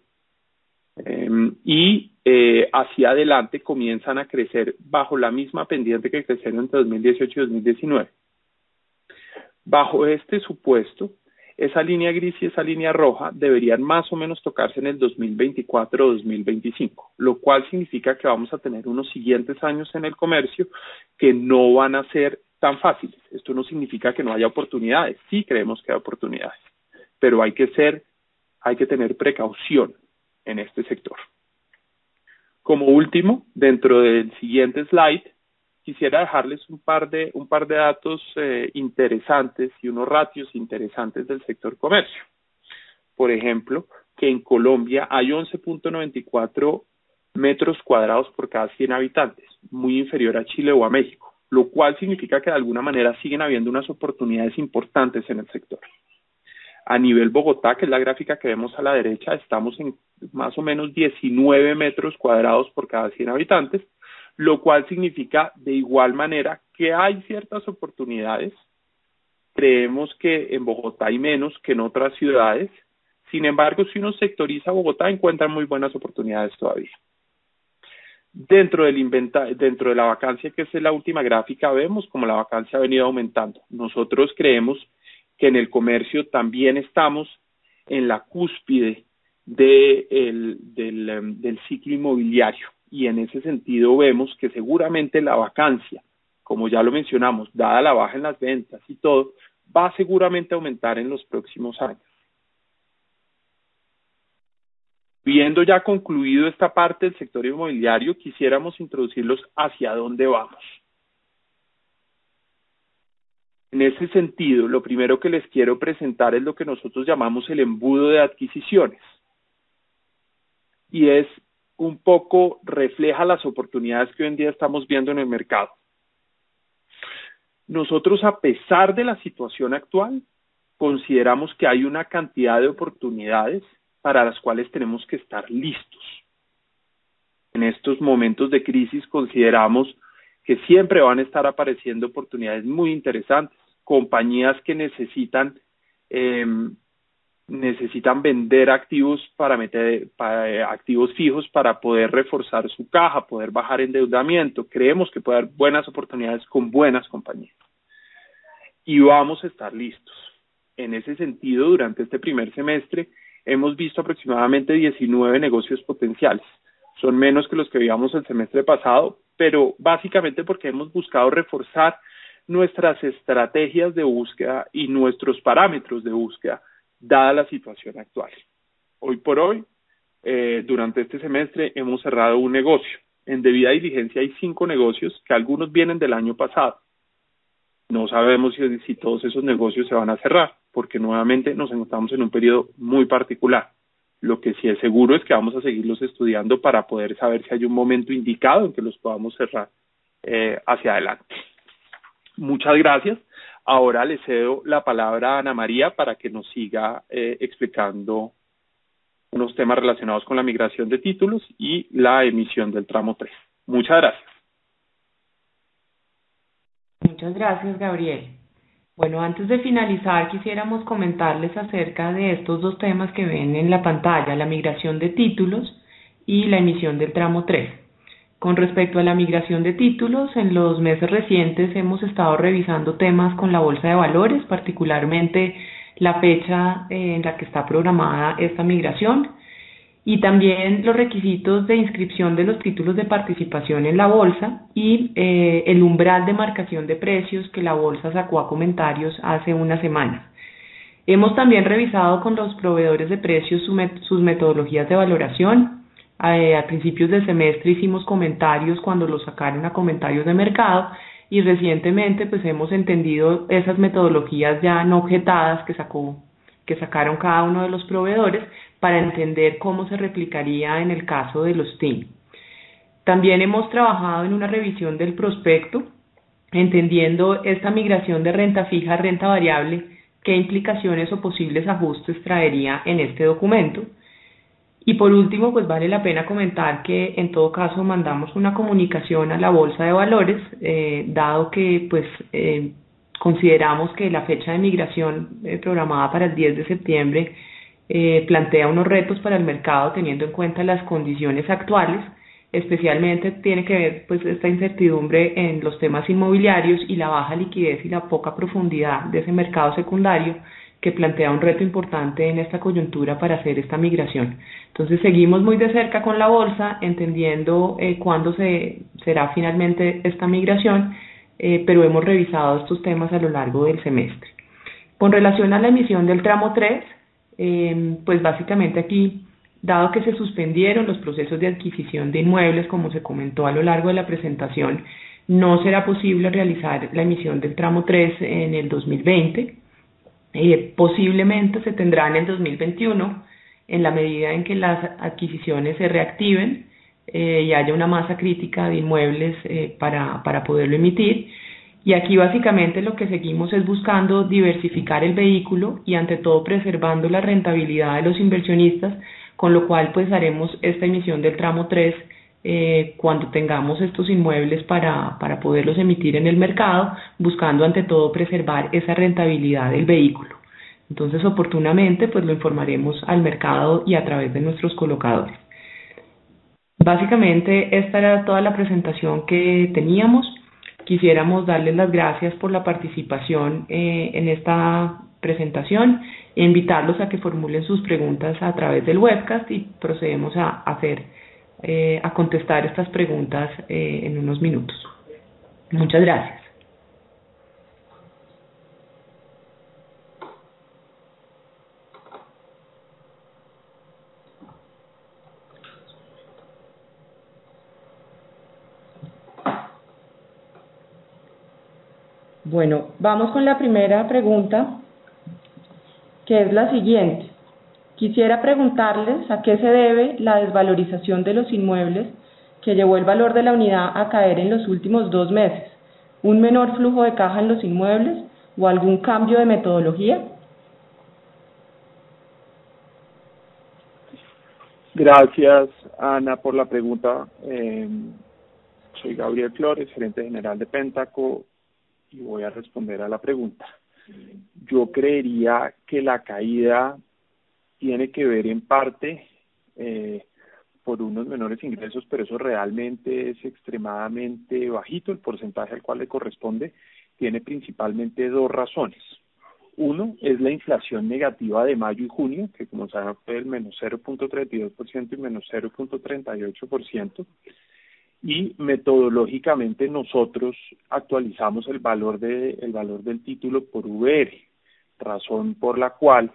y hacia adelante comienzan a crecer bajo la misma pendiente que crecieron entre 2018 y 2019. Bajo este supuesto, esa línea gris y esa línea roja deberían más o menos tocarse en el 2024 o 2025, lo cual significa que vamos a tener unos siguientes años en el comercio que no van a ser tan fáciles. Esto no significa que no haya oportunidades, sí creemos que hay oportunidades, pero hay que tener precaución en este sector. Como último, dentro del siguiente slide, quisiera dejarles un par de datos interesantes y unos ratios interesantes del sector comercio. Por ejemplo, que en Colombia hay 11.94 metros cuadrados por cada 100 habitantes. muy inferior a Chile o a México, lo cual significa que de alguna manera siguen habiendo unas oportunidades importantes en el sector. A nivel Bogotá, que es la gráfica que vemos a la derecha, estamos en más o menos 19 metros cuadrados por cada 100 habitantes, lo cual significa de igual manera que hay ciertas oportunidades. Creemos que en Bogotá hay menos que en otras ciudades. Sin embargo, si uno sectoriza Bogotá, encuentra muy buenas oportunidades todavía. Dentro de la vacancia, que es la última gráfica, vemos como la vacancia ha venido aumentando. Nosotros creemos que en el comercio también estamos en la cúspide del ciclo inmobiliario, y en ese sentido vemos que seguramente la vacancia, como ya lo mencionamos, dada la baja en las ventas y todo, va seguramente a aumentar en los próximos años. Viendo ya concluido esta parte del sector inmobiliario, quisiéramos introducirlos hacia dónde vamos. En ese sentido, lo primero que les quiero presentar es lo que nosotros llamamos el embudo de adquisiciones. Y es un poco, refleja las oportunidades que hoy en día estamos viendo en el mercado. Nosotros, a pesar de la situación actual, consideramos que hay una cantidad de oportunidades para las cuales tenemos que estar listos. En estos momentos de crisis consideramos que siempre van a estar apareciendo oportunidades muy interesantes, compañías que necesitan vender activos activos fijos para poder reforzar su caja, poder bajar endeudamiento. Creemos que puede haber buenas oportunidades con buenas compañías. Y vamos a estar listos. En ese sentido, durante este primer semestre, hemos visto aproximadamente 19 negocios potenciales. Son menos que los que veíamos el semestre pasado, pero básicamente porque hemos buscado reforzar nuestras estrategias de búsqueda y nuestros parámetros de búsqueda, dada la situación actual. Hoy por hoy, durante este semestre, hemos cerrado un negocio. En debida diligencia hay 5 negocios, que algunos vienen del año pasado. No sabemos si todos esos negocios se van a cerrar, porque nuevamente nos encontramos en un periodo muy particular. Lo que sí es seguro es que vamos a seguirlos estudiando para poder saber si hay un momento indicado en que los podamos cerrar hacia adelante. Muchas gracias. Ahora le cedo la palabra a Ana María para que nos siga explicando unos temas relacionados con la migración de títulos y la emisión del tramo 3. Muchas gracias. Muchas gracias, Gabriel. Bueno, antes de finalizar, quisiéramos comentarles acerca de estos dos temas que ven en la pantalla, la migración de títulos y la emisión del tramo 3. Con respecto a la migración de títulos, en los meses recientes hemos estado revisando temas con la Bolsa de Valores, particularmente la fecha en la que está programada esta migración, y también los requisitos de inscripción de los títulos de participación en la bolsa y el umbral de marcación de precios que la bolsa sacó a comentarios hace unas semanas. Hemos también revisado con los proveedores de precios sus metodologías de valoración. A principios del semestre hicimos comentarios cuando los sacaron a comentarios de mercado, y recientemente pues hemos entendido esas metodologías ya no objetadas que sacaron cada uno de los proveedores, para entender cómo se replicaría en el caso de los TIN. También hemos trabajado en una revisión del prospecto, entendiendo esta migración de renta fija a renta variable, qué implicaciones o posibles ajustes traería en este documento. Y por último, pues vale la pena comentar que en todo caso mandamos una comunicación a la Bolsa de Valores, dado que pues consideramos que la fecha de migración programada para el 10 de septiembre plantea unos retos para el mercado, teniendo en cuenta las condiciones actuales. Especialmente tiene que ver pues esta incertidumbre en los temas inmobiliarios y la baja liquidez y la poca profundidad de ese mercado secundario, que plantea un reto importante en esta coyuntura para hacer esta migración. Entonces seguimos muy de cerca con la bolsa, entendiendo cuándo será finalmente esta migración, pero hemos revisado estos temas a lo largo del semestre. Con relación a la emisión del tramo 3, pues básicamente aquí, dado que se suspendieron los procesos de adquisición de inmuebles, como se comentó a lo largo de la presentación, no será posible realizar la emisión del tramo 3 en el 2020. Posiblemente se tendrá en el 2021, en la medida en que las adquisiciones se reactiven, y haya una masa crítica de inmuebles para poderlo emitir. Y aquí básicamente lo que seguimos es buscando diversificar el vehículo y ante todo preservando la rentabilidad de los inversionistas, con lo cual pues haremos esta emisión del tramo 3 cuando tengamos estos inmuebles para poderlos emitir en el mercado, buscando ante todo preservar esa rentabilidad del vehículo. Entonces oportunamente pues lo informaremos al mercado y a través de nuestros colocadores. Básicamente esta era toda la presentación que teníamos. Quisiéramos darles las gracias por la participación en esta presentación e invitarlos a que formulen sus preguntas a través del webcast y procedemos a contestar estas preguntas en unos minutos. Muchas gracias. Bueno, vamos con la primera pregunta, que es la siguiente. Quisiera preguntarles a qué se debe la desvalorización de los inmuebles que llevó el valor de la unidad a caer en los últimos 2 meses. ¿Un menor flujo de caja en los inmuebles o algún cambio de metodología? Gracias, Ana, por la pregunta. Soy Gabriel Flores, gerente general de Pentaco, y voy a responder a la pregunta. Yo creería que la caída tiene que ver en parte por unos menores ingresos, pero eso realmente es extremadamente bajito, el porcentaje al cual le corresponde. Tiene principalmente 2 razones. Uno es la inflación negativa de mayo y junio, que como saben fue el menos 0.32% y menos 0.38%. Y metodológicamente nosotros actualizamos el valor del título por VR, razón por la cual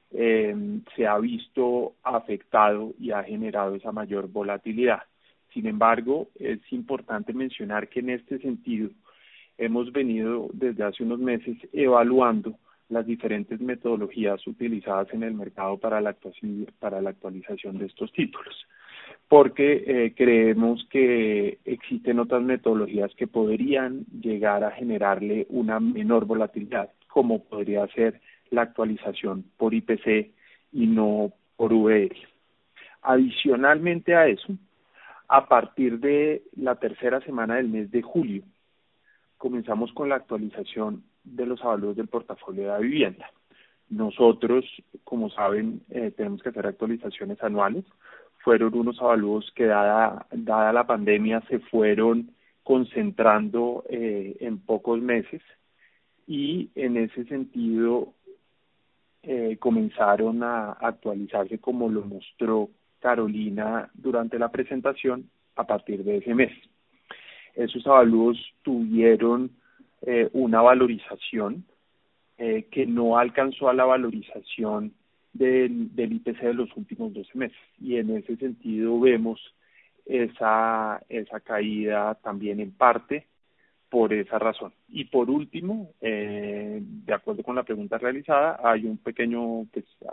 se ha visto afectado y ha generado esa mayor volatilidad. Sin embargo, es importante mencionar que en este sentido hemos venido desde hace unos meses evaluando las diferentes metodologías utilizadas en el mercado para la actualización de estos títulos, porque creemos que existen otras metodologías que podrían llegar a generarle una menor volatilidad, como podría ser la actualización por IPC y no por VR. Adicionalmente a eso, a partir de la tercera semana del mes de julio, comenzamos con la actualización de los avalúos del portafolio de vivienda. Nosotros, como saben, tenemos que hacer actualizaciones anuales. Fueron unos avalúos que dada la pandemia se fueron concentrando en pocos meses, y en ese sentido comenzaron a actualizarse, como lo mostró Carolina durante la presentación, a partir de ese mes. Esos avalúos tuvieron una valorización que no alcanzó a la valorización del IPC de los últimos 12 meses, y en ese sentido vemos esa caída también en parte por esa razón. Y por último, de acuerdo con la pregunta realizada, hay un pequeño,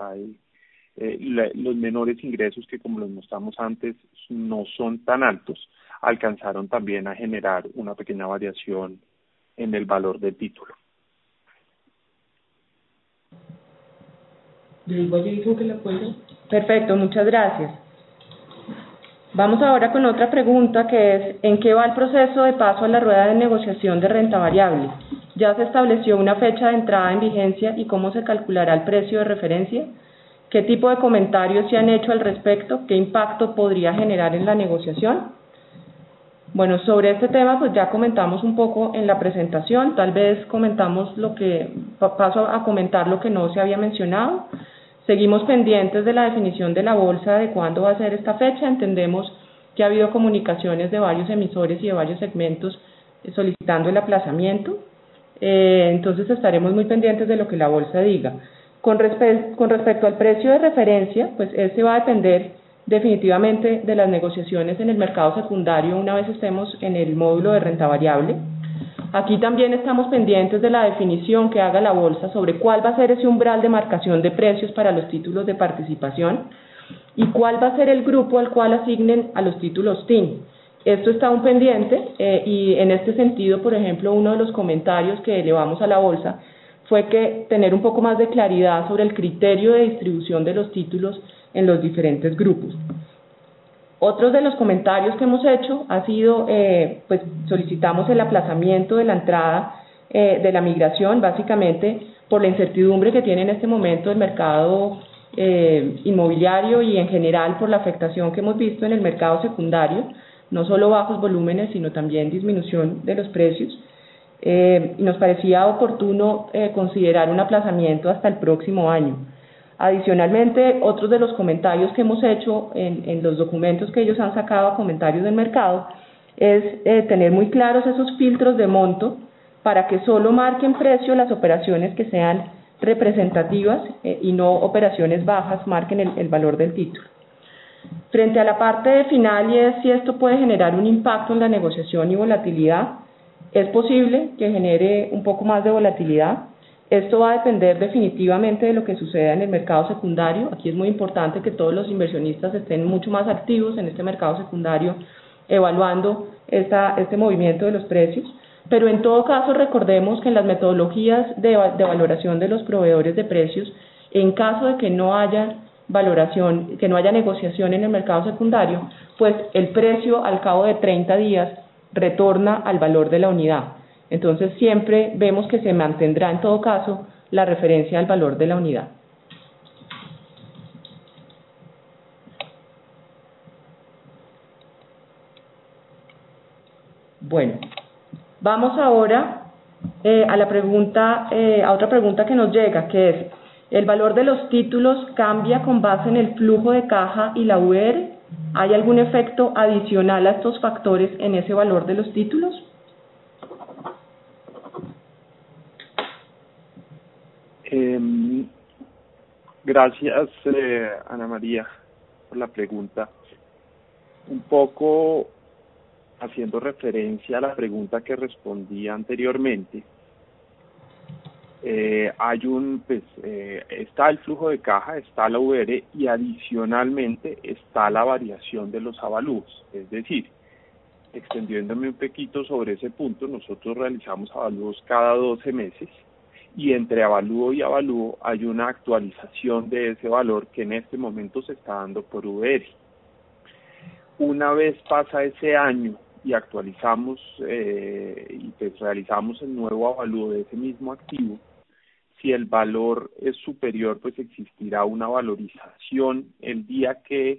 los menores ingresos, que como los mostramos antes no son tan altos, alcanzaron también a generar una pequeña variación en el valor del título. Perfecto, muchas gracias. Vamos ahora con otra pregunta, que es: ¿en qué va el proceso de paso a la rueda de negociación de renta variable? ¿Ya se estableció una fecha de entrada en vigencia y cómo se calculará el precio de referencia? ¿Qué tipo de comentarios se han hecho al respecto? ¿Qué impacto podría generar en la negociación? Bueno, sobre este tema pues ya comentamos un poco en la presentación, tal vez paso a comentar lo que no se había mencionado. Seguimos pendientes de la definición de la bolsa de cuándo va a ser esta fecha. Entendemos que ha habido comunicaciones de varios emisores y de varios segmentos solicitando el aplazamiento. Entonces estaremos muy pendientes de lo que la bolsa diga. Con respecto al precio de referencia, pues este va a depender definitivamente de las negociaciones en el mercado secundario una vez estemos en el módulo de renta variable. Aquí también estamos pendientes de la definición que haga la bolsa sobre cuál va a ser ese umbral de marcación de precios para los títulos de participación. y cuál va a ser el grupo al cual asignen a los títulos TIN. Esto está aún pendiente y en este sentido, por ejemplo, uno de los comentarios que elevamos a la bolsa fue que tener un poco más de claridad sobre el criterio de distribución de los títulos en los diferentes grupos. Otros de los comentarios que hemos hecho ha sido, pues solicitamos el aplazamiento de la entrada de la migración, básicamente por la incertidumbre que tiene en este momento el mercado inmobiliario y en general por la afectación que hemos visto en el mercado secundario, no solo bajos volúmenes, sino también disminución de los precios. Nos parecía oportuno considerar un aplazamiento hasta el próximo año. Adicionalmente, otros de los comentarios que hemos hecho en los documentos que ellos han sacado a comentarios del mercado es tener muy claros esos filtros de monto para que solo marquen precio las operaciones que sean representativas y no operaciones bajas marquen el valor del título. Frente a la parte final, y es si esto puede generar un impacto en la negociación y volatilidad, es posible que genere un poco más de volatilidad. Esto va a depender definitivamente de lo que suceda en el mercado secundario. Aquí es muy importante que todos los inversionistas estén mucho más activos en este mercado secundario, evaluando este movimiento de los precios. Pero en todo caso, recordemos que en las metodologías de valoración de los proveedores de precios, en caso de que no haya valoración, que no haya negociación en el mercado secundario, pues el precio al cabo de 30 días retorna al valor de la unidad. Entonces siempre vemos que se mantendrá en todo caso la referencia al valor de la unidad. Bueno, vamos ahora a la pregunta, a otra pregunta que nos llega, que es: ¿el valor de los títulos cambia con base en el flujo de caja y la VR? ¿Hay algún efecto adicional a estos factores en ese valor de los títulos? Gracias, Ana María, por la pregunta. Un poco haciendo referencia a la pregunta que respondí anteriormente, está el flujo de caja, está la VR y adicionalmente está la variación de los avalúos. Es decir, extendiéndome un poquito sobre ese punto, nosotros realizamos avalúos cada 12 meses y entre avalúo y avalúo hay una actualización de ese valor que en este momento se está dando por VR. Una vez pasa ese año y actualizamos y pues realizamos el nuevo avalúo de ese mismo activo, si el valor es superior, pues existirá una valorización el día que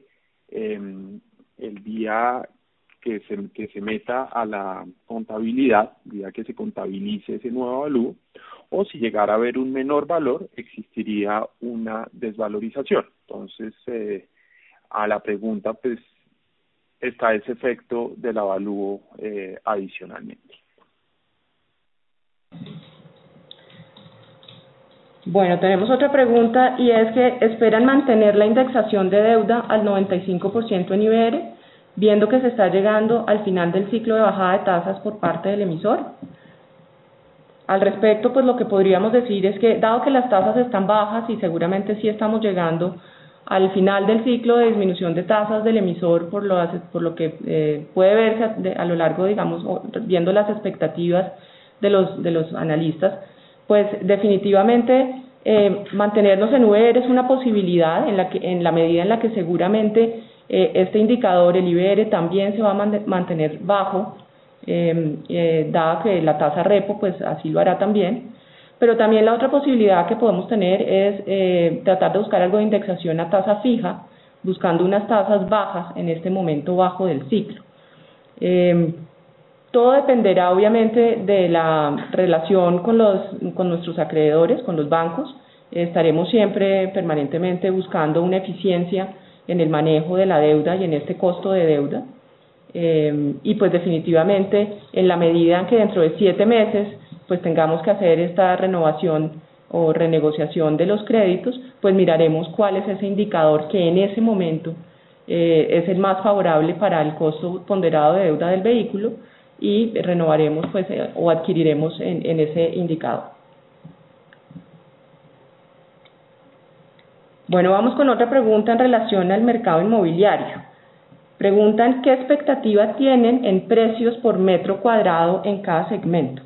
se meta a la contabilidad, el día que se contabilice ese nuevo avalúo, o si llegara a haber un menor valor, existiría una desvalorización. Entonces, a la pregunta, pues, está ese efecto del avalúo adicionalmente. Bueno, tenemos otra pregunta y es que esperan mantener la indexación de deuda al 95% en IBR, viendo que se está llegando al final del ciclo de bajada de tasas por parte del emisor. Al respecto, pues lo que podríamos decir es que, dado que las tasas están bajas y seguramente sí estamos llegando al final del ciclo de disminución de tasas del emisor, por lo que puede verse a lo largo, digamos, viendo las expectativas de los analistas, pues definitivamente mantenernos en VR es una posibilidad en la medida en la que seguramente este indicador, el IBR, también se va a mantener bajo, dada que la tasa repo pues así lo hará también. Pero también la otra posibilidad que podemos tener es tratar de buscar algo de indexación a tasa fija, buscando unas tasas bajas en este momento bajo del ciclo. Todo dependerá obviamente de la relación con nuestros acreedores, con los bancos. Estaremos siempre permanentemente buscando una eficiencia en el manejo de la deuda y en este costo de deuda. Y pues definitivamente en la medida en que dentro de 7 meses pues tengamos que hacer esta renovación o renegociación de los créditos, pues miraremos cuál es ese indicador que en ese momento es el más favorable para el costo ponderado de deuda del vehículo y renovaremos pues o adquiriremos en ese indicador. Bueno, vamos con otra pregunta en relación al mercado inmobiliario. Preguntan qué expectativa tienen en precios por metro cuadrado en cada segmento.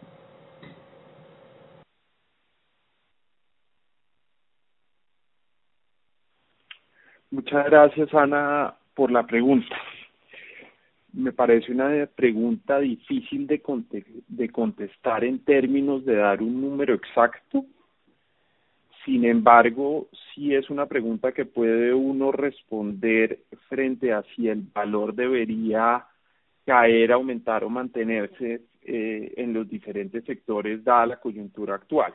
Muchas gracias, Ana, por la pregunta. Me parece una pregunta difícil de contestar en términos de dar un número exacto. Sin embargo, sí es una pregunta que puede uno responder frente a si el valor debería caer, aumentar o mantenerse en los diferentes sectores dada la coyuntura actual.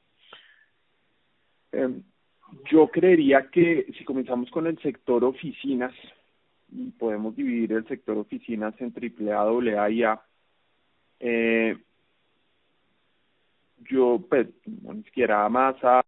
Yo creería que si comenzamos con el sector oficinas, y podemos dividir el sector oficinas en AAA, AA y A, yo, pues, ni siquiera más A.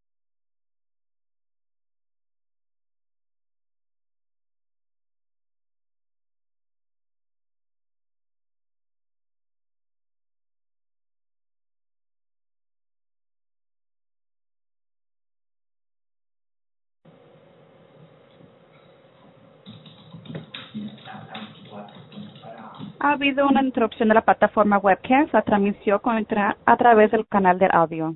Ha habido una interrupción de la plataforma webcast. La transmisión entra a través del canal del audio.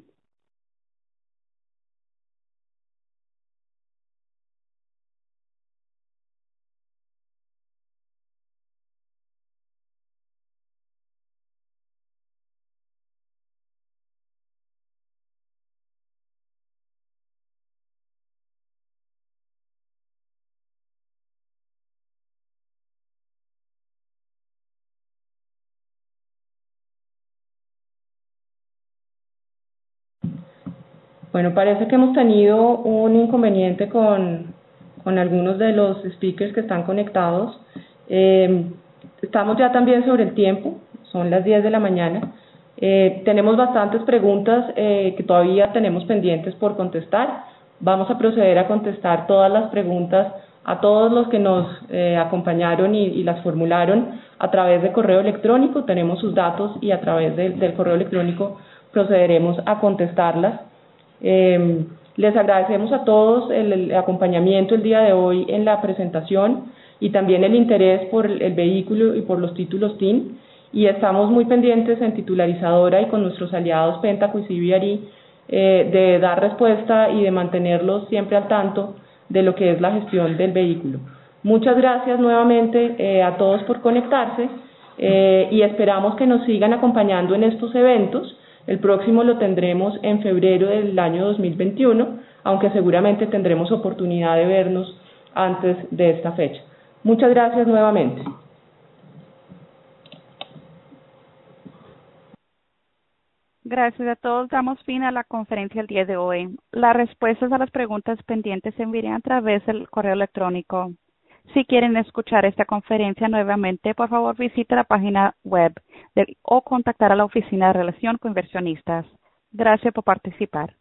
Bueno, parece que hemos tenido un inconveniente con algunos de los speakers que están conectados. Estamos ya también sobre el tiempo, son las 10 de la mañana. Tenemos bastantes preguntas que todavía tenemos pendientes por contestar. Vamos a proceder a contestar todas las preguntas a todos los que nos acompañaron y las formularon a través de correo electrónico. Tenemos sus datos y a través del correo electrónico procederemos a contestarlas. Les agradecemos a todos el acompañamiento el día de hoy en la presentación y también el interés por el vehículo y por los títulos TIN, y estamos muy pendientes en Titularizadora y con nuestros aliados Pentaco y CBRE de dar respuesta y de mantenerlos siempre al tanto de lo que es la gestión del vehículo. Muchas gracias nuevamente a todos por conectarse y esperamos que nos sigan acompañando en estos eventos. El próximo lo tendremos en febrero del año 2021, aunque seguramente tendremos oportunidad de vernos antes de esta fecha. Muchas gracias nuevamente. Gracias a todos. Damos fin a la conferencia el día de hoy. Las respuestas a las preguntas pendientes se enviarán a través del correo electrónico. Si quieren escuchar esta conferencia nuevamente, por favor visite la página web o contactar a la Oficina de Relación con Inversionistas. Gracias por participar.